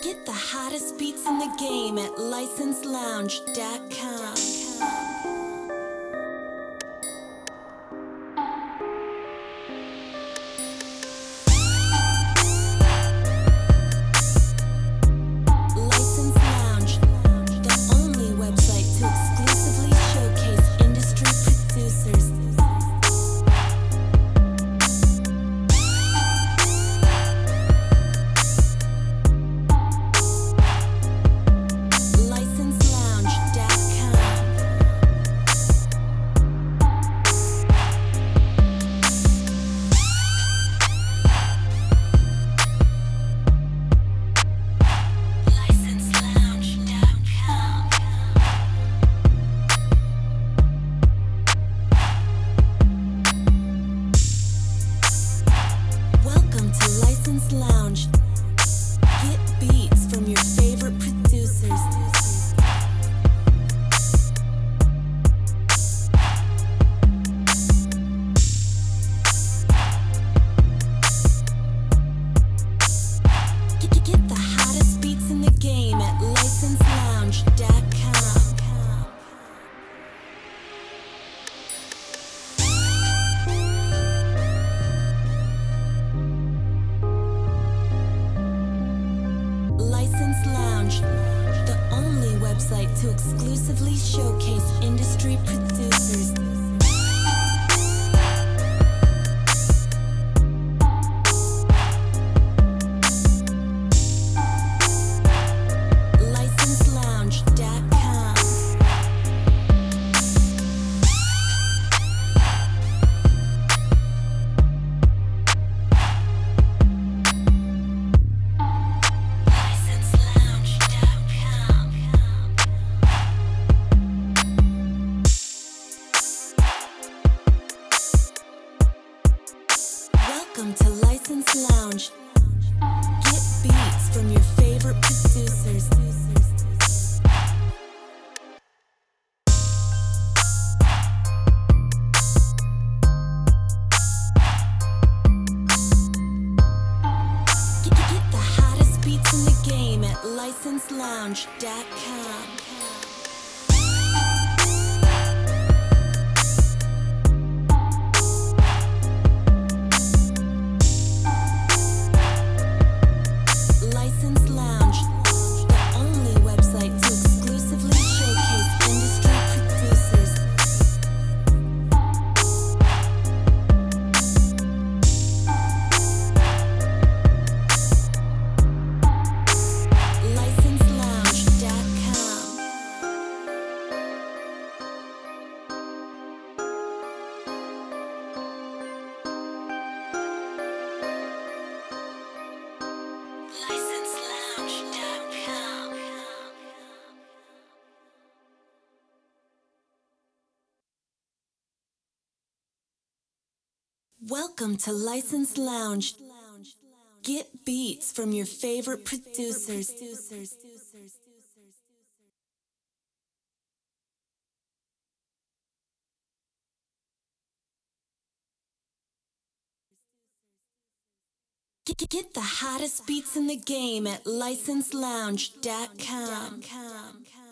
Get the hottest beats in the game at licenselounge.com. Lounge. Get beats from your favorite producers. Get the hottest beats in the game at licenselounge.com. License Lounge, the only website to exclusively showcase industry producers. LicenseLounge.com. Welcome to License Lounge. Get beats from your favorite producers. Get the hottest beats in the game at licenselounge.com. Welcome to License Lounge. Get beats from your favorite producers. Get the hottest beats in the game at licenselounge.com.